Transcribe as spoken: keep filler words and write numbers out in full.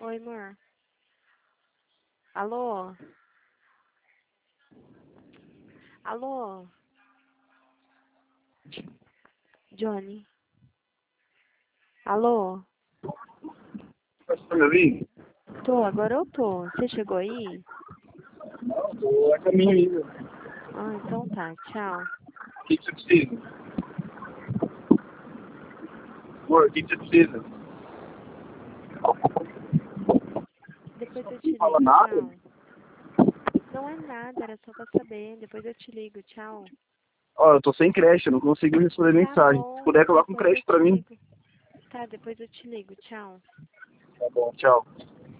Oi, amor. Alô? Alô? Johnny? Alô? Você me ouvindo? Tô, agora eu tô. Você chegou aí? Não, tô a caminho ainda. Ah, então tá. Tchau. O que, que você precisa? Amor, o que, que você precisa? Depois eu Não te fala ligo. nada? Tchau. Não é nada, era só pra saber. Depois eu te ligo. Tchau. Ó, eu tô sem creche, eu não consigo responder Tá mensagem. Se bom. puder, coloca um Depois eu creche pra te mim. ligo. Tá, depois eu te ligo. Tchau. Tá bom, tchau.